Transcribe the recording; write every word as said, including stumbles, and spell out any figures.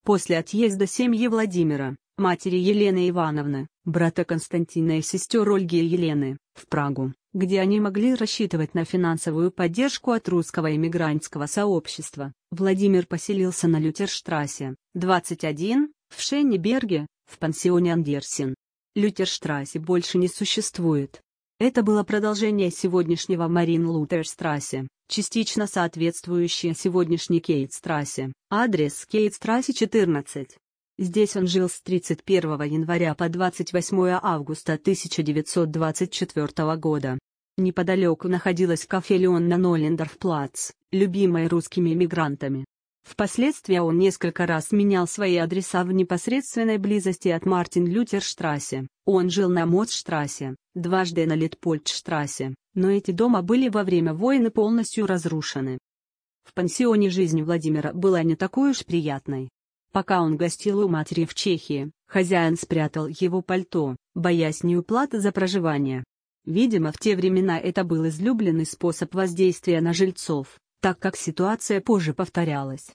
После отъезда семьи Владимира, матери Елены Ивановны, брата Константина и сестер Ольги и Елены, в Прагу, где они могли рассчитывать на финансовую поддержку от русского эмигрантского сообщества, Владимир поселился на Лютерштрассе, двадцать один, в Шеннеберге, в пансионе Андерсен. Лютерштрассе больше не существует. Это было продолжение сегодняшнего Марин-Лутер-Страссе, частично соответствующее сегодняшней Кейтстрассе, адрес Кейтстрассе четырнадцать. Здесь он жил с тридцать первого января по двадцать восьмое августа тысяча девятьсот двадцать четвёртого года. Неподалеку находилось кафе «Леон» на Ноллендорф-плац, любимое русскими эмигрантами. Впоследствии он несколько раз менял свои адреса в непосредственной близости от Мартин-Лютер-Штрассе. Он жил на Моцштрассе, дважды на Литпольдштрассе, но эти дома были во время войны полностью разрушены. В пансионе жизнь Владимира была не такой уж приятной. Пока он гостил у матери в Чехии, хозяин спрятал его пальто, боясь неуплаты за проживание. Видимо, в те времена это был излюбленный способ воздействия на жильцов, так как ситуация позже повторялась.